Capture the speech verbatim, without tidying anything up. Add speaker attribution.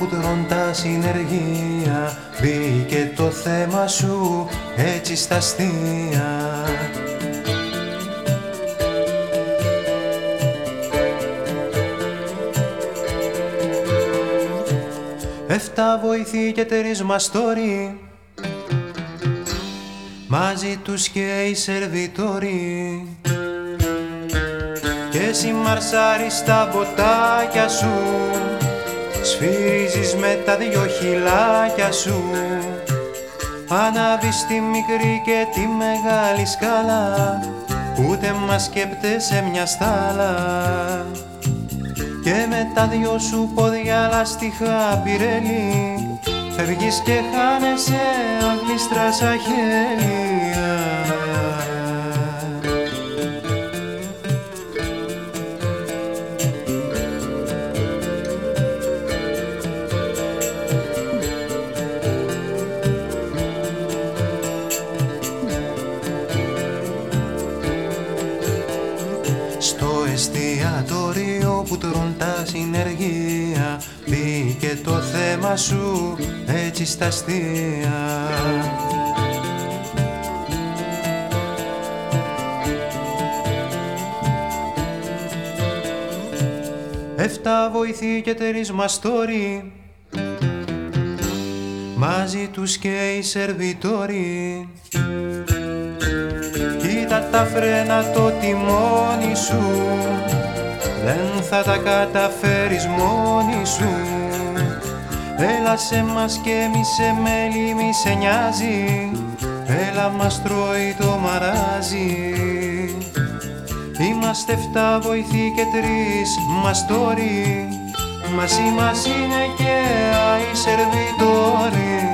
Speaker 1: που τρών τα συνεργεία, μπήκε το θέμα σου έτσι στα αστεία. Εφτά βοηθοί και τρεις μαστόροι, μαζί τους και οι σερβιτόροι, και εσύ μαρσάρεις στα μποτάκια σου, σφυρίζεις με τα δυο χυλάκια σου. Ανάβεις τη μικρή και τη μεγάλη σκάλα, ούτε μας σκέπτεσαι μια στάλα. Και με τα δυο σου πόδια λαστιχά πυρέλι, φεύγεις και χάνεσαι αν γλίστρα σαν χέλια. Στο εστιατόριο που τρών τα συνεργεία, μπήκε το θέμα σου έτσι στα αστεία. Εφτά βοηθοί και τρεις μαστόροι, μαζί τους και οι σερβιτόροι. Κοίτα τα φρένα, το τιμόνι σου, δεν θα τα καταφέρεις μόνη σου. Έλα σε μας και μη σε μέλη, μη σε νοιάζει, έλα μας τρώει το μαράζι. Είμαστε εφτά βοηθοί και τρεις μαστόροι, μαζί μας είναι και οι σερβιτόροι.